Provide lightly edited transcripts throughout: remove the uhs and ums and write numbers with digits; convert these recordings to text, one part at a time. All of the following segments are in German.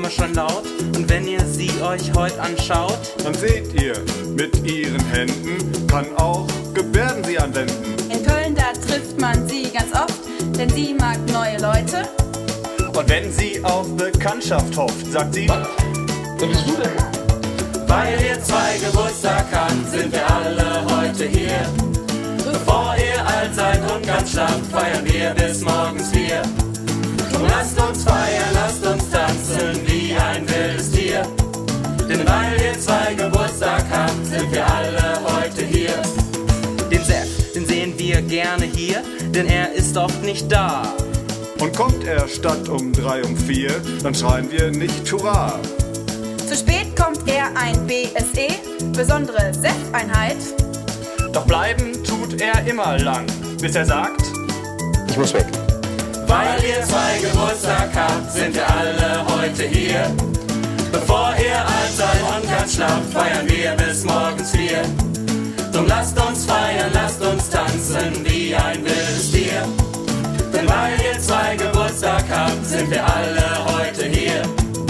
immer schon laut. Und wenn ihr sie euch heute anschaut, dann seht ihr, mit ihren Händen kann auch Gebärden sie anwenden. In Köln, da trifft man sie ganz oft, denn sie mag neue Leute. Und wenn sie auf Bekanntschaft hofft, sagt sie: Wer bist du denn? Weil ihr zwei Geburtstag habt, sind wir alle heute hier. Bevor ihr alt seid und ganz schlaft, feiern wir bis morgens 4. Und lasst uns feiern, lasst uns tanzen wie ein wildes Tier. Denn weil ihr zwei Geburtstag habt, sind wir alle heute hier. Den Sepp, den sehen wir gerne hier, denn er ist oft nicht da. Und kommt er statt um 3, um 4, dann schreien wir nicht Hurra. Zu spät kommt er ein BSE, besondere Sepp-Einheit. Doch bleiben tut er immer lang, bis er sagt: Ich muss weg. Weil ihr zwei Geburtstag habt, sind wir alle heute hier. Bevor ihr alt seid und ganz schlaft, feiern wir bis morgens 4. Drum lasst uns feiern, lasst uns tanzen wie ein wildes Tier. Denn weil ihr zwei Geburtstag habt, sind wir alle heute hier.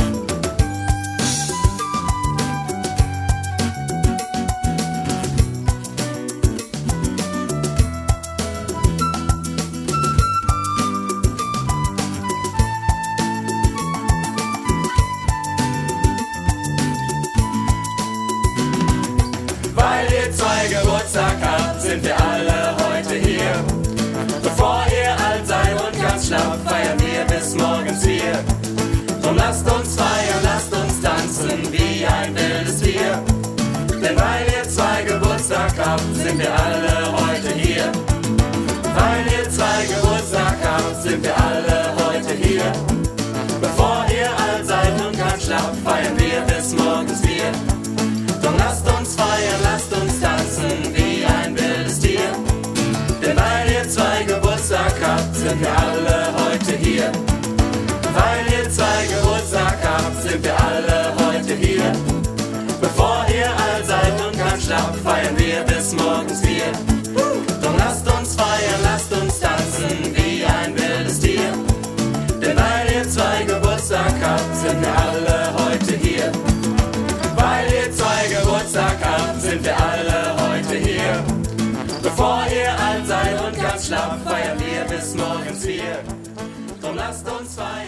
Weil ihr zwei Geburtstag habt, sind wir alle heute hier. Bevor ihr alt seid und ganz schlaft, feiern wir bis morgens 4. Drum lasst uns feiern, lasst uns tanzen wie ein wildes Tier. Denn weil ihr zwei Geburtstag habt, sind wir alle heute hier. Weil ihr zwei Geburtstag habt, sind wir alle heute hier. Bevor ihr alt seid und ganz schlaft, feiern wir bis morgens 4. Drum lasst uns feiern, lasst uns tanzen wie ein wildes Tier. Denn weil ihr zwei Geburtstag habt, sind wir alle heute hier. Weil ihr zwei Geburtstag habt, sind wir alle heute hier. Bevor ihr alt seid und ganz schlaft, feiern wir bis morgens 4. Drum lasst uns feiern, lasst uns tanzen wie ein wildes Tier. Denn weil ihr zwei Geburtstag habt, sind wir alle heute hier. Weil ihr zwei Geburtstag habt, sind wir alle heute hier. Bevor ihr alt seid und ganz schlaft, feiern wir bis morgens 4. Drum lasst uns feiern.